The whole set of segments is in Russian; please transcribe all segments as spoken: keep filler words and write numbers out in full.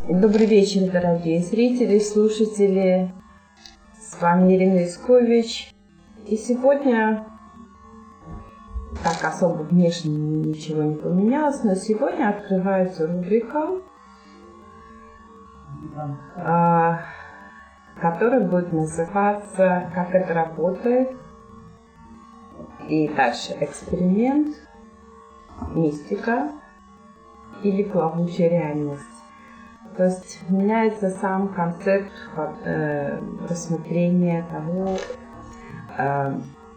Добрый вечер, дорогие зрители, слушатели. С вами Ирина Искович. И сегодня, так особо внешне ничего не поменялось, но сегодня открывается рубрика, которая будет называться «Как это работает?» и дальше эксперимент, мистика или плавучая реальность. То есть меняется сам концепт э, рассмотрения того, э,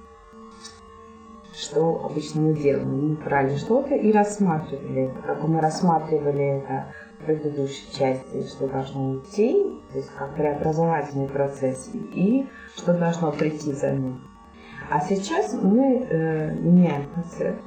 что обычно мы делаем. Мы брали что-то и рассматривали это, как мы рассматривали это в предыдущей части, что должно уйти, то есть как преобразовательный процесс, и что должно прийти за ним. А сейчас мы э, меняем концепт.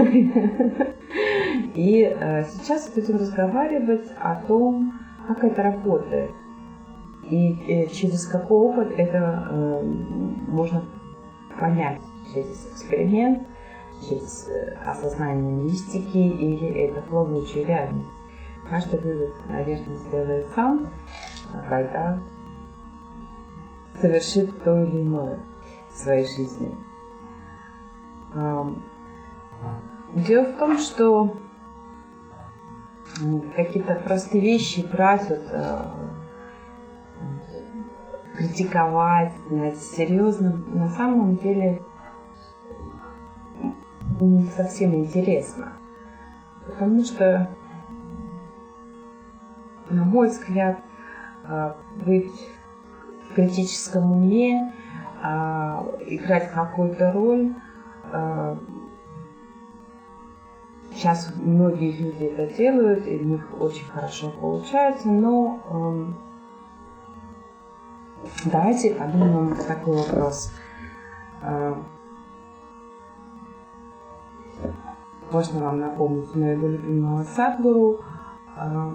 И э, сейчас будем разговаривать о том, как это работает. И э, через какой опыт это э, можно понять. Через эксперимент, через э, осознание мистики или это плавучая реальность. Каждый вывод, наверное, сделает сам, когда совершит то или иное в своей жизни. Дело в том, что какие-то простые вещи брать, вот, критиковать, серьезно, на самом деле не совсем интересно. Потому что, на мой взгляд, быть в критическом уме, играть какую-то роль. Сейчас многие люди это делают, и у них очень хорошо получается, но э, давайте подумаем такой вопрос. Э, можно вам напомнить моего любимого Садхгуру. Э,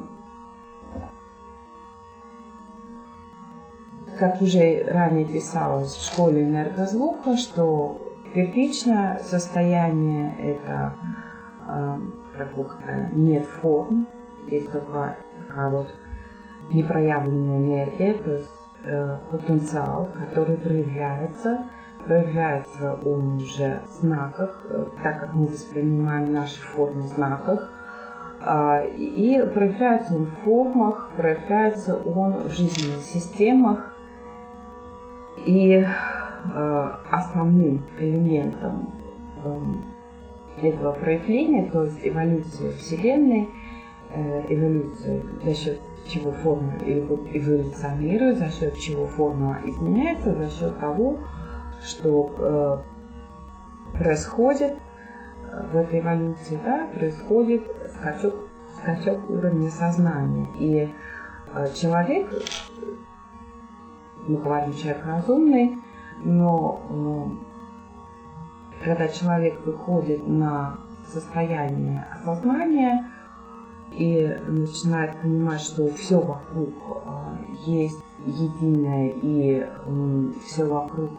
как уже ранее писалось в школе энергозвука, что первичное состояние – это нет форм, есть только такая вот непроявленная энергия, то есть э, потенциал, который проявляется, проявляется он уже в знаках, э, так как мы воспринимаем наши формы в знаках, э, и проявляется он в формах, проявляется он в жизненных системах, и э, основным элементом э, этого проявления, то есть эволюция Вселенной, эволюция, за счет чего форма эволюционирует, за счет чего форма изменяется, за счет того, что э, происходит в этой эволюции, да, происходит скачок, скачок уровня сознания. И э, человек, мы говорим, человек разумный, но э, когда человек выходит на состояние осознания и начинает понимать, что все вокруг э, есть единое и э, все вокруг,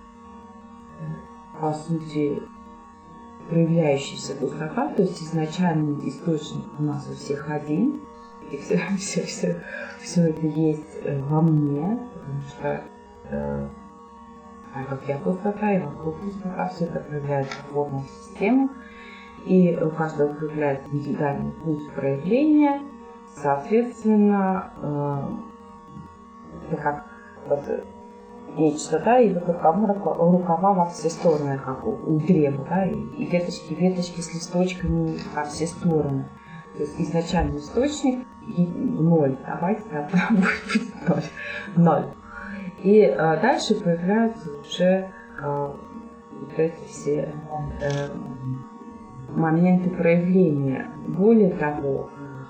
по сути, проявляющаяся пустота, то есть изначальный источник у нас у всех один, и все, все, все, все это есть во мне, потому что э, так как я пустота, и вокруг пустота, все это проявляется в формах системы, и у каждого проявляется индивидуальный путь проявления, соответственно, э, это как вот, нечто, да, и как рукава во все стороны, как у, у древа, да, и, и веточки, веточки с листочками во все стороны. То есть изначальный источник ноль, давайте, да, будет ноль, ноль. И э, дальше появляются уже э, вот эти все э, моменты проявления. Более того,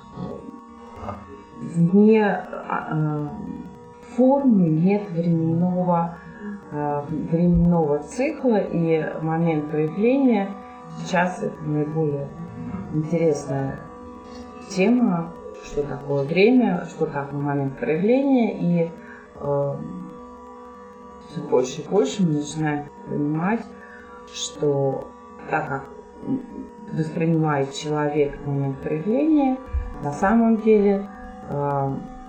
вне э, формы нет временного, э, временного цикла, и момент проявления сейчас это наиболее интересная тема, что такое время, что такое момент проявления, и э, все больше и больше мы начинаем понимать, что так как воспринимает человек момент проявления, на самом деле э,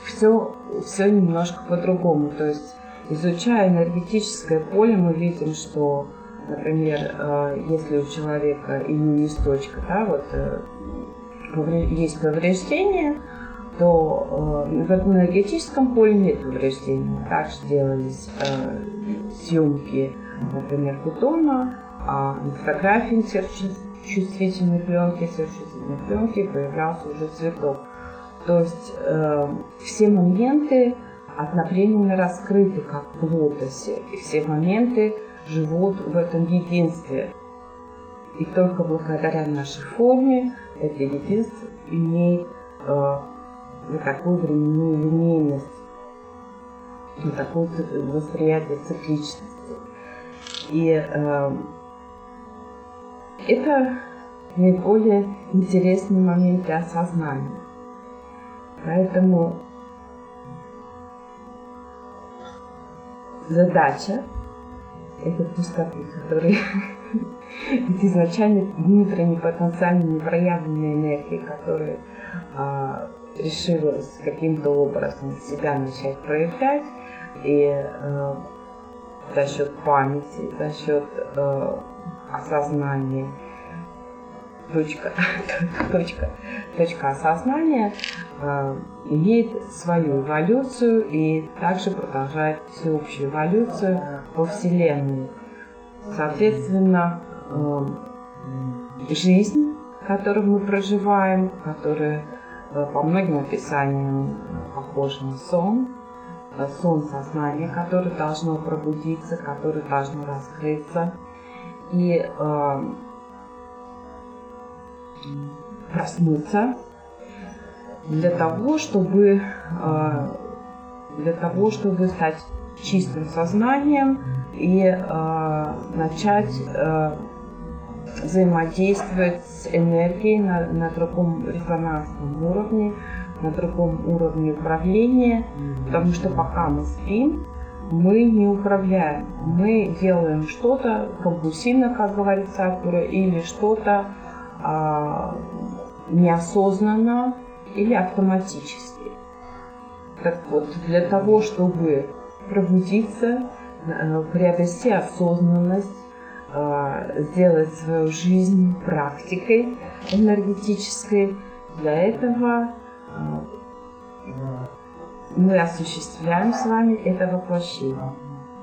все, все немножко по-другому. То есть, изучая энергетическое поле, мы видим, что, например, если у человека иммунность точка, да, вот есть повреждение, то э, в энергетическом поле нет повреждений. Также делались э, съемки, например, бетона, а на фотографии сверхчувствительной пленки, сверхчувствительной пленки появлялся уже цветок. То есть э, все моменты одновременно раскрыты, как в лотосе, и все моменты живут в этом единстве. И только благодаря нашей форме это единство имеет э, на такую временную линейность, на такое восприятие цикличности. И э, это наиболее интересные моменты осознания. Поэтому задача этой пустоты, которая изначально внутренней потенциальной непроявленной энергии, которая э, решилась каким-то образом себя начать проявлять, и э, за счет памяти, за счет э, осознания, точка, точка, точка осознания э, имеет свою эволюцию и также продолжает всеобщую эволюцию во Вселенной. Соответственно, э, жизнь, которую мы проживаем, которая по многим описаниям похоже на сон, сон сознания, которое должно пробудиться, которое должно раскрыться и э, проснуться для того, чтобы э, для того, чтобы стать чистым сознанием и э, начать э, взаимодействовать с энергией на, на другом резонансном уровне, на другом уровне управления, потому что пока мы спим, мы не управляем. Мы делаем что-то компульсивно, как говорит Садхгуру, или что-то а, неосознанно или автоматически. Так вот, для того, чтобы пробудиться, приобрести осознанность, сделать свою жизнь практикой энергетической. Для этого мы осуществляем с вами это воплощение.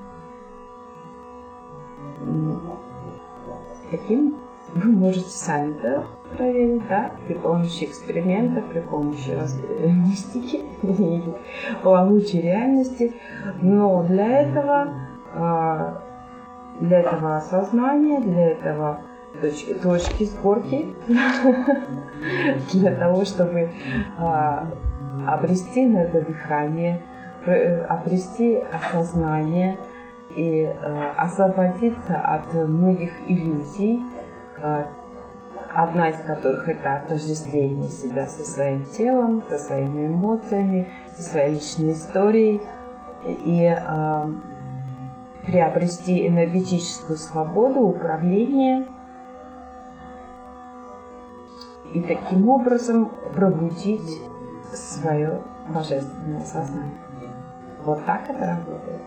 Таким вы можете сами это проверить, да, при помощи экспериментов, при помощи мистики или плавучей реальности. Но для этого Для этого осознания, для этого точки, точки сборки, для того, чтобы а, обрести энергодыхание, обрести осознание и а, освободиться от многих иллюзий, а, одна из которых это отождествление себя со своим телом, со своими эмоциями, со своей личной историей. И а, приобрести энергетическую свободу, управление и таким образом пробудить свое божественное сознание. Вот так это работает.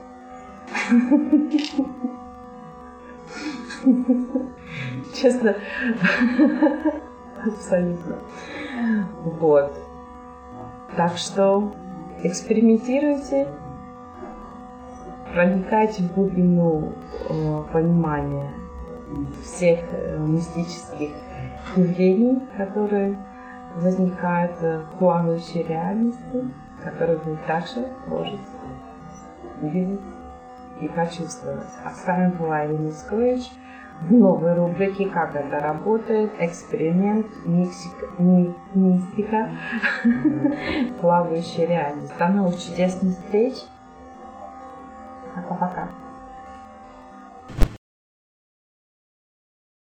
Честно, абсолютно. Вот. Так что экспериментируйте. Проникайте в глубину э, понимания всех э, мистических явлений, которые возникают в плавающей реальности, которые вы также можете видеть и почувствовать. А с вами была Ирина Искович в новой рубрике «Как это работает? Эксперимент, мистика, ми, мистика плавающей реальности». До новых чудесных встреч! Пока-пока.